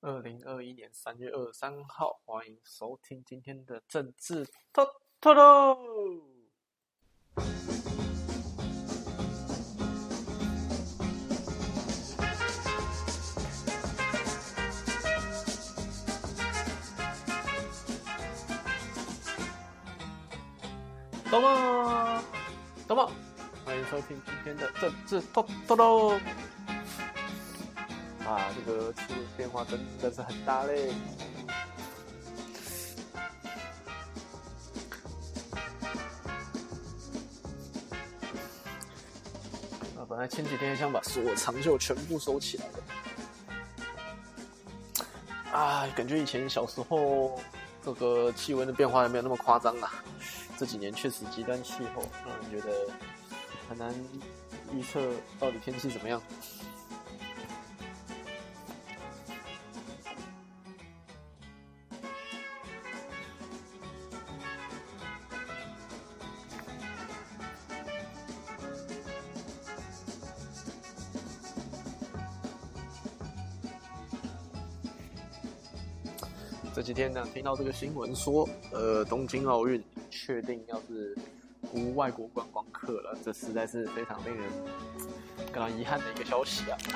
2021年3月23号，欢迎收听今天的政治透透。どうも，欢迎收听今天的政治透透。这个气温变化真的是很大嘞。本来前几天想把所有长袖全部收起来的。感觉以前小时候这个气温的变化还没有那么夸张啦。这几年确实极端气候让人觉得很难预测到底天气怎么样。这几天呢，听到这个新闻说，东京奥运确定要是无外国观光客了，这实在是非常令人感到遗憾的一个消息啊！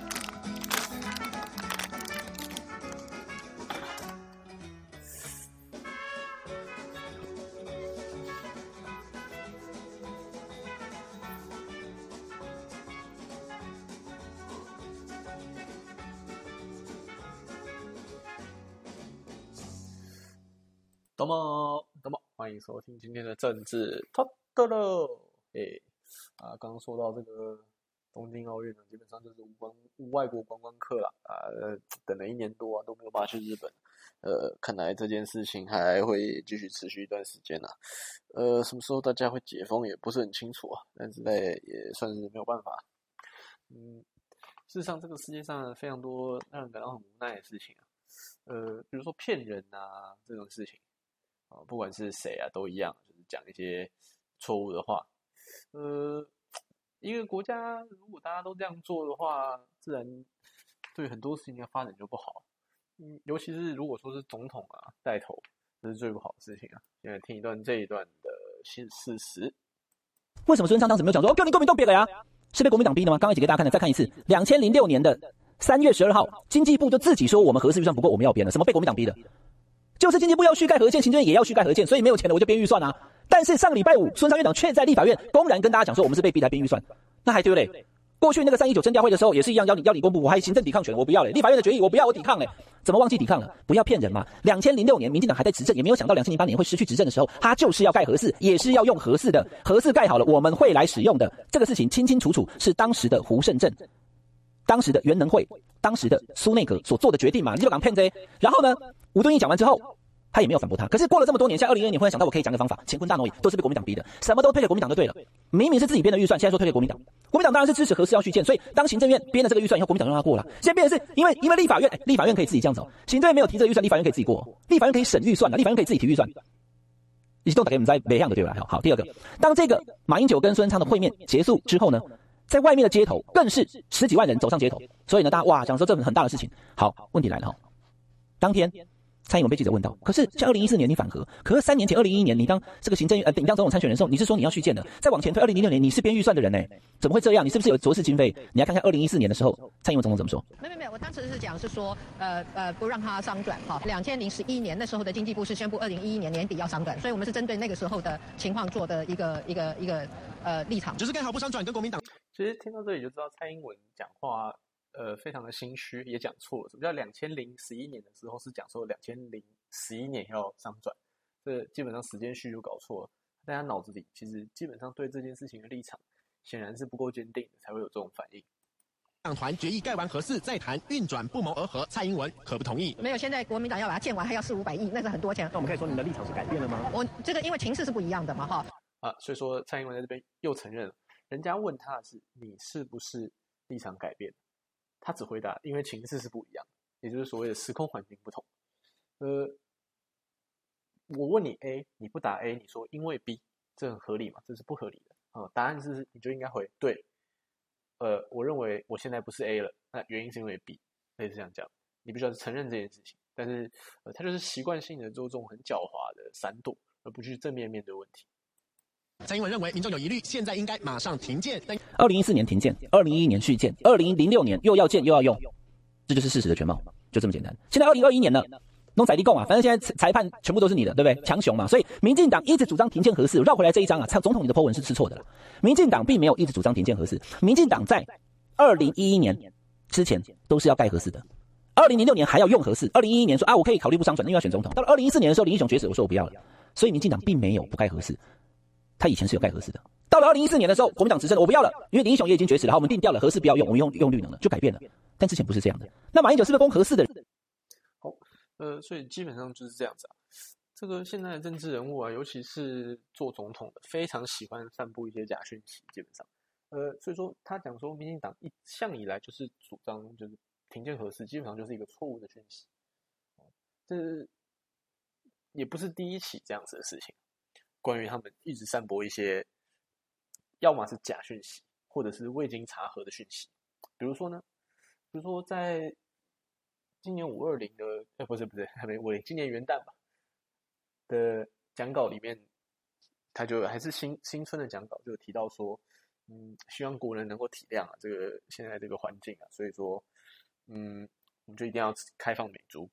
どうも，欢迎收听今天的政治透透喽。刚刚说到这个东京奥运呢，基本上就是无外国观光客啦。等了1年多都没有办法去日本。看来这件事情还会继续持续一段时间啊。什么时候大家会解封也不是很清楚啊，但是也算是没有办法。事实上这个世界上非常多让人感到很无奈的事情啊。比如说骗人啊这种事情。不管是谁啊都一样，就是讲一些错误的话。一个国家如果大家都这样做的话，自然对很多事情的发展就不好。尤其是如果说是总统带头，这是最不好的事情啊。现在听这一段的事实。 为什么孙昌当时没有讲说你国民党别了呀？是被国民党逼的吗？刚刚一起给大家看的，再看一次。2006年的3月12号，经济部就自己说我们核四预算不够，我们要编了。什么被国民党逼的？就是经济部要续盖核建，行政院也要续盖核建，所以没有钱了我就编预算啊。但是上个礼拜五，孙昌院长却在立法院公然跟大家讲说我们是被逼来编预算，那还对不对？过去那个319征调会的时候也是一样，要你公布，我还行政抵抗权，我不要嘞。立法院的决议我不要，我抵抗嘞。怎么忘记抵抗了？不要骗人嘛！2006年民进党还在执政，也没有想到2008年会失去执政的时候，他就是要盖核四，也是要用核四的。核四盖好了，我们会来使用的。这个事情清清楚楚是当时的胡胜正、当时的原能会、当时的苏内阁所做的决定嘛？你就敢骗这？然后呢，吴敦义讲完之后，他也没有反驳他。可是过了这么多年，像2012年忽然想到我可以讲个方法，乾坤大挪移都是被国民党逼的，什么都推给国民党就对了。明明是自己编的预算，现在说推给国民党。国民党当然是支持核四要续建，所以当行政院编了这个预算以后，国民党就让他过了。现在变的是因为立法院可以自己这样走，行政院没有提这个预算，立法院可以自己过，立法院可以审预算，立法院可以自己提预算。你都打给我们在北向的对吧？好，第二个，当这个马英九跟孙昌的会面结束之后呢，在外面的街头更是10几万人走上街头，所以呢，大家讲说这很大的事情。好，问题来了当天蔡英文被记者问到，可是像2014年你反核，可是3年前2011年你当这个你当总统参选人的时候，你是说你要续建的，再往前推2006年你是编预算的人呢，怎么会这样？你是不是有浊世经费？你来看看2014年的时候，蔡英文总统怎么说？ 没有，我当时是讲是说，不让它商转哈。2011年那时候的经济部是宣布2011年年底要商转，所以我们是针对那个时候的情况做的一个立场， 就是盖好不商转跟国民党。 其实听到这里就知道蔡英文讲话。非常的心虚，也讲错了。什么叫2011年的时候是讲说2011年要商转，这基本上时间序就搞错了。大家脑子里其实基本上对这件事情的立场显然是不够坚定的，才会有这种反应。 党团决议盖完核四再谈运转不谋而合，蔡英文可不同意。 没有，现在国民党要把它建完还要400-500亿，那是很多钱。 那我们可以说你的立场是改变了吗？ 我这个因为情势是不一样的嘛所以说蔡英文在这边又承认了，人家问他的是你是不是立场改变？他只回答因为情势是不一样，也就是所谓的时空环境不同。我问你 A， 你不答 A， 你说因为 B， 这很合理吗？这是不合理的。答案是你就应该回对。我认为我现在不是 A 了，那原因是因为 B， 类似这样讲。 你必须要承认这件事情。但是他就是习惯性的做这种很狡猾的闪躲，而不去正面面对问题。 蔡英文认为民众有疑虑，现在应该马上停建。 2014年停建，2011年续建，2006年又要建又要用，这就是事实的全貌，就这么简单。现在2021年了，弄宰地共啊，反正现在裁判全部都是你的，对不对？强雄嘛，所以民进党一直主张停建核四，绕回来这一章啊，总统你的 po 文是错的了。民进党并没有一直主张停建核四，民进党在2011年之前都是要盖核四的。2006年还要用核四，2011年说啊我可以考虑不商转，因为要选总统。到了2014年的时候，林义雄绝死，我说我不要了。所以民进党并没有不盖核四，他以前是有盖核四的。到了2014年的时候，国民党执政，我不要了，因为林义雄也已经绝死了，我们定调了核四不要用，我们用绿能了，就改变了。但之前不是这样的。那马英九是不是攻核四的？ 好，所以基本上就是这样子啊。这个现在的政治人物啊，尤其是做总统的，非常喜欢散布一些假讯息，基本上，所以说他讲说民进党一向以来就是主张就是停建核四，基本上就是一个错误的讯息。这也不是第一起这样子的事情。关于他们一直散播一些，要么是假讯息，或者是未经查核的讯息。比如说在今年520的，不是还没520，今年元旦吧的讲稿里面，他就还是新春的讲稿，就有提到说，希望国人能够体谅啊，这个现在这个环境啊，所以说，我们就一定要开放美猪。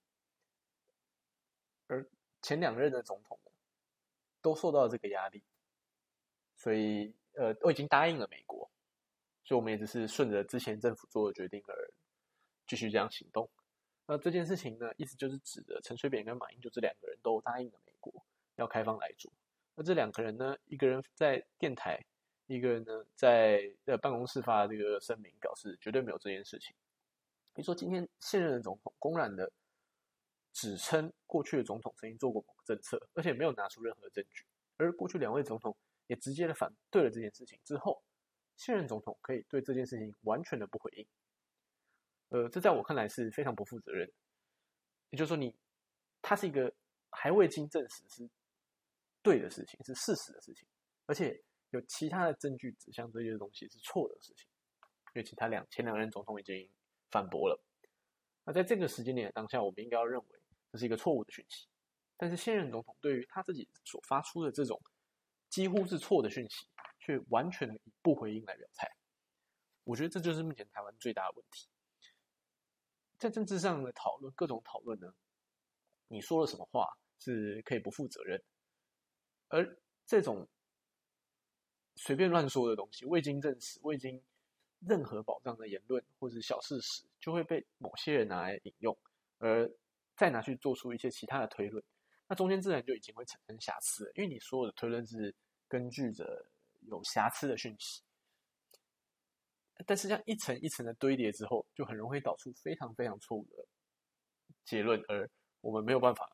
而前2任的总统呢，都受到这个压力，所以都已经答应了美国，所以我们也只是顺着之前政府做的决定而继续这样行动。那这件事情呢，意思就是指的陈水扁跟马英九这2个人都答应了美国要开放莱猪。那这2个人呢，一个人在电台，一个人呢在办公室发这个声明，表示绝对没有这件事情。比如说今天现任的总统公然的指称过去的总统曾经做过某个政策，而且没有拿出任何证据。而过去2位总统也直接的反对了这件事情之后，现任总统可以对这件事情完全的不回应。这在我看来是非常不负责任的。也就是说它是一个还未经证实是对的事情，是事实的事情，而且有其他的证据指向这些东西是错的事情，因为前2任总统已经反驳了。那在这个时间点的当下，我们应该要认为这是一个错误的讯息。但是现任总统对于他自己所发出的这种几乎是错的讯息，却完全以不回应来表态。我觉得这就是目前台湾最大的问题。在政治上的讨论，各种讨论呢，你说了什么话是可以不负责任的，而这种随便乱说的东西，未经证实、未经任何保障的言论或是小事实，就会被某些人拿来引用，而再拿去做出一些其他的推论。那中间自然就已经会产生瑕疵了，因为你所有的推论是根据着有瑕疵的讯息。但是这样一层一层的堆叠之后，就很容易导出非常非常错误的结论，而我们没有办法，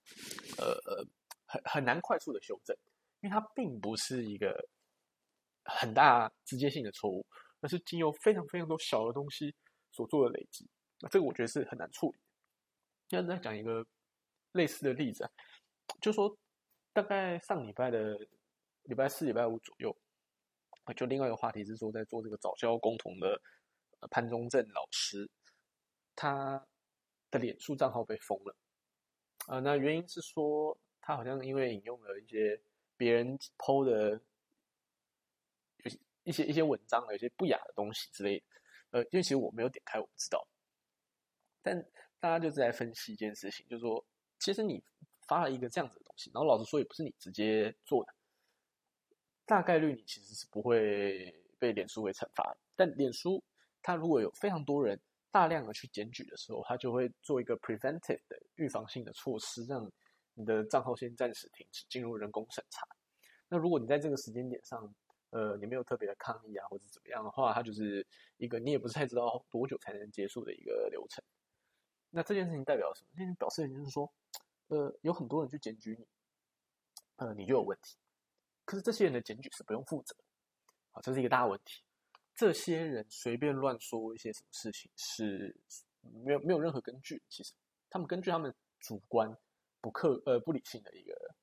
很难快速的修正，因为它并不是一个很大直接性的错误，而是经由非常非常多小的东西所做的累积。那这个我觉得是很难处理的。现在再讲一个类似的例子啊，就说大概上礼拜的礼拜4、礼拜5左右。就另外一个话题是说，在做这个早教共同的潘宗正老师，他的脸书账号被封了。那原因是说他好像因为引用了一些别人 PO 的一些文章的一些不雅的东西之类的。因为其实我没有点开，我不知道。但大家就在分析一件事情，就是说，其实你发了一个这样子的东西，然后老实说也不是你直接做的。大概率你其实是不会被脸书给惩罚的，但脸书它如果有非常多人大量的去检举的时候，它就会做一个 preventive 的预防性的措施，让你的账号先暂时停止，进入人工审查。那如果你在这个时间点上，你没有特别的抗议啊，或者怎么样的话，它就是一个你也不是太知道多久才能结束的一个流程。那这件事情代表什么？这件事情表示的就是说，有很多人去检举你，你就有问题。可是这些人的检举是不用负责的，这是一个大问题。这些人随便乱说一些什么事情是没有任何根据，其实他们根据他们主观不理性的一个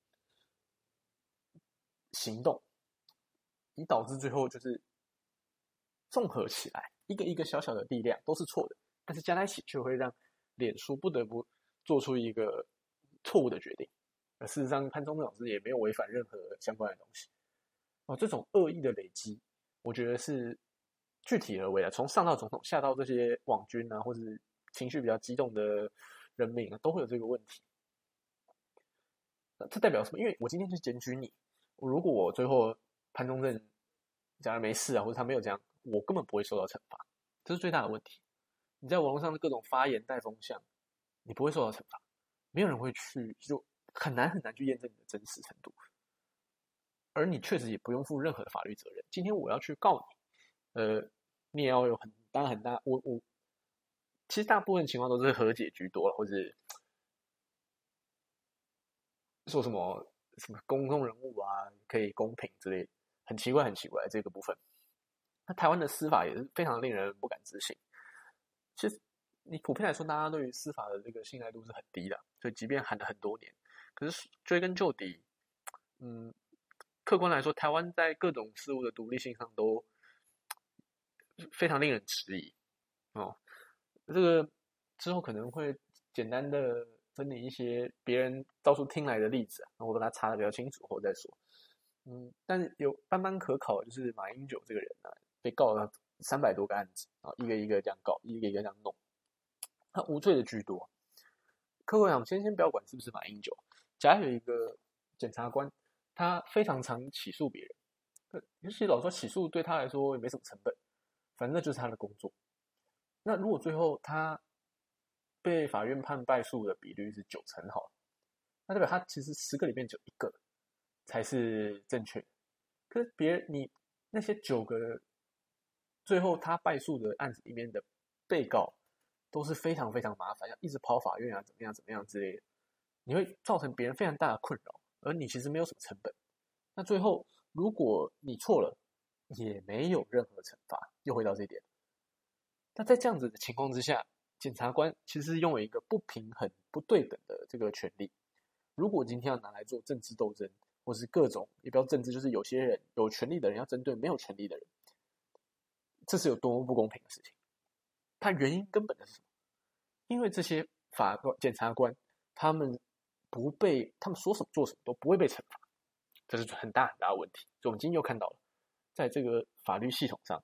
行动，以导致最后就是综合起来一个一个小小的力量都是错的，但是加在一起却会让脸书不得不做出一个错误的决定。事实上，潘忠政老师也没有违反任何相关的东西。这种恶意的累积，我觉得是具体而为的，从上到总统，下到这些网军啊，或是情绪比较激动的人民啊，都会有这个问题。这代表什么？因为我今天去检举你，如果我最后潘忠政假如没事啊，或者他没有这样，我根本不会受到惩罚，这是最大的问题。你在网络上的各种发言带风向，你不会受到惩罚，没有人会去，就很难去验证你的真实程度。而你确实也不用负任何的法律责任。今天我要去告你，你也要有很大，我其实大部分情况都是和解居多了，或者说什么公众人物啊可以公平之类的，很奇怪这个部分。那台湾的司法也是非常令人不敢置信。其实你普遍来说，大家对于司法的这个信赖度是很低的，所以即便喊了很多年，可是追根究底，客观来说，台湾在各种事物的独立性上都非常令人质疑。这个之后可能会简单的分你一些别人到处听来的例子，我把它查得比较清楚后再说。但是有斑可考的就是马英九这个人呢，被告了300多个案子，一个一个这样告，一个一个这样弄，他无罪的居多。客观讲，先不要管是不是马英九，假如有一个检察官，他非常常起诉别人，其实老实说起诉对他来说也没什么成本，反正那就是他的工作。那如果最后他被法院判败诉的比率是90%好了，那代表他其实10个里面只有1个才是正确的。可是你那些9个最后他败诉的案子里面的被告都是非常非常麻烦，要一直跑法院啊，怎么样之类的，你会造成别人非常大的困扰，而你其实没有什么成本。那最后如果你错了，也没有任何惩罚，又回到这一点。那在这样子的情况之下，检察官其实拥有一个不平衡、不对等的这个权利。如果今天要拿来做政治斗争，或是各种也不要政治，就是有些人有权利的人要针对没有权利的人，这是有多么不公平的事情。它原因根本的是什么？因为这些检察官他们说什么做什么都不会被惩罚，这是很大的问题。所以我们今天又看到了，在这个法律系统上，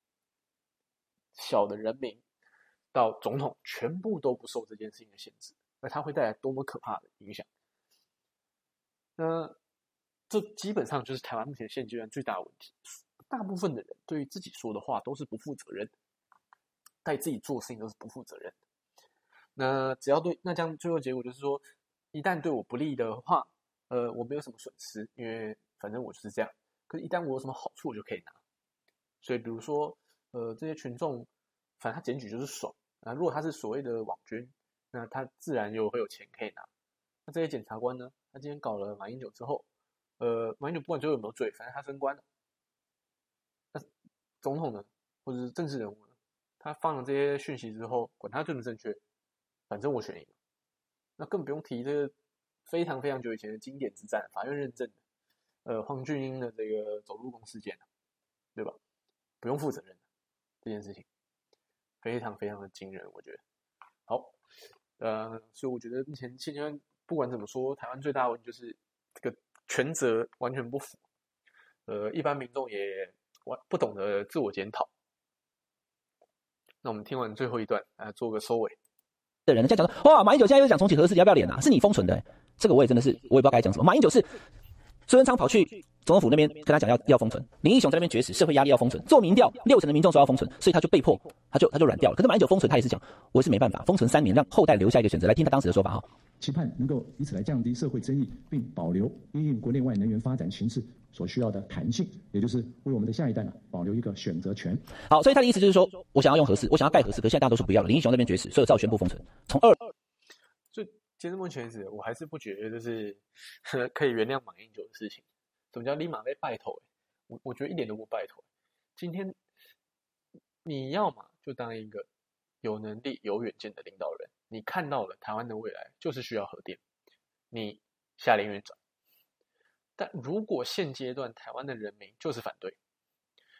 小的人民到总统全部都不受这件事情的限制，而它会带来多么可怕的影响。那这基本上就是台湾目前现阶段最大的问题。大部分的人对于自己说的话都是不负责任的，对自己做事情都是不负责任的。那只要那这样最后结果就是说，一旦对我不利的话，我没有什么损失，因为反正我就是这样。可是，一旦我有什么好处，我就可以拿。所以，比如说，这些群众，反正他检举就是爽。如果他是所谓的网军，那他自然就会有钱可以拿。那这些检察官呢，他今天搞了马英九之后，马英九不管最后有没有罪，反正他升官了。那总统呢，或者是政治人物呢，他放了这些讯息之后，管他正不正确，反正我选赢了。那更不用提这个非常非常久以前的经典之战，法院认证的，黄俊英的这个走路工事件，对吧？不用负责任的这件事情，非常非常的惊人，我觉得。好，所以我觉得目前现阶段不管怎么说，台湾最大的问题就是这个权责完全不符，一般民众也不懂得自我检讨。那我们听完最后一段，做个收尾。 的人，人家讲说，哇，马英九现在又讲重启核四，要不要脸啊？是你封存的，这个我也真的是，我也不知道该讲什么。马英九是孙文昌跑去总统府那边跟他讲要封存，林义雄在那边绝食，社会压力要封存，做民调，60%的民众说要封存，所以他就被迫，他就软掉了。可是马英九封存，他也是讲，我是没办法，封存3年，让后代留下一个选择。来听他当时的说法哈。 期盼能够以此来降低社会争议，并保留因应国内外能源发展形势所需要的弹性，也就是为我们的下一代保留一个选择权。 好，所以他的意思就是说，我想要用核四，我想要盖核四，可是现在大家都说不要了。林义雄那边绝食，所以照宣布封存。从就截至目前为止，我还是不觉得就是可以原谅马英九的事情。什么叫立马被拜头？我觉得一点都不拜头。今天你要嘛就当一个有能力、有远见的领导人，你看到了台湾的未来就是需要核电，你下令运转。但如果现阶段台湾的人民就是反对，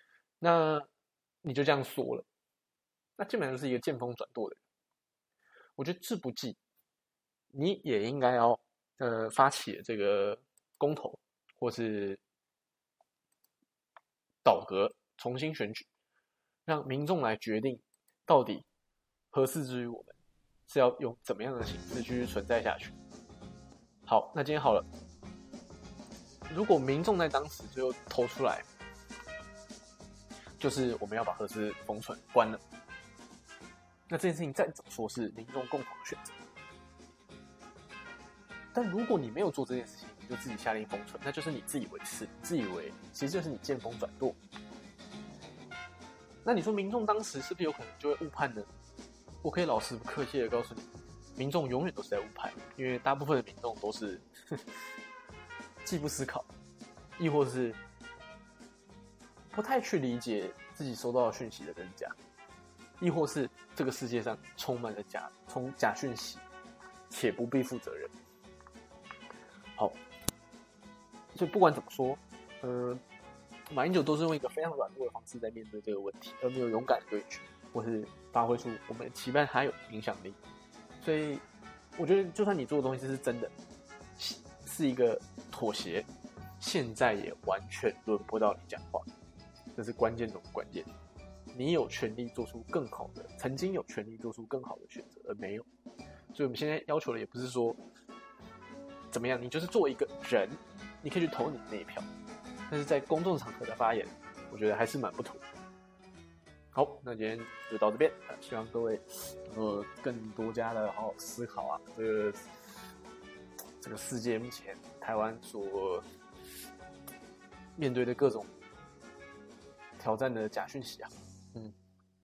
那你就这样说了，那基本上就是一个见风转舵的人。 我觉得志不济，你也应该要发起这个公投，或是倒阁重新选举，让民众来决定到底核四之于我们是要用怎么样的形式继续存在下去。好，那今天好了，如果民众在当时最后投出来，就是我们要把核四封存关了，那这件事情再怎么说是民众共同的选择。但如果你没有做这件事情，你就自己下令封存，那就是你自以为是，自以为其实就是你见风转舵。那你说民众当时是不是有可能就会误判呢？我可以老实不客气的告诉你，民众永远都是在误判，因为大部分的民众都是既不思考，亦或是不太去理解自己收到的讯息的真假，亦或是这个世界上充满了假讯息，且不必负责任。好，所以不管怎么说，马英九都是用一个非常软弱的方式在面对这个问题，而没有勇敢的对决，或是发挥出我们期盼他有影响力。所以我觉得，就算你做的东西是真的，是一个妥协，现在也完全轮不到你讲话，这是关键中的关键。你有权利做出更好的，曾经有权利做出更好的选择，而没有。所以我们现在要求的也不是说怎么样，你就是作为一个人，你可以去投你的那一票。但是在公众场合的发言，我觉得还是蛮不妥。好，那今天就到这边，希望各位更多加的好好思考啊，这个世界目前台湾所面对的各种挑战的假讯息啊，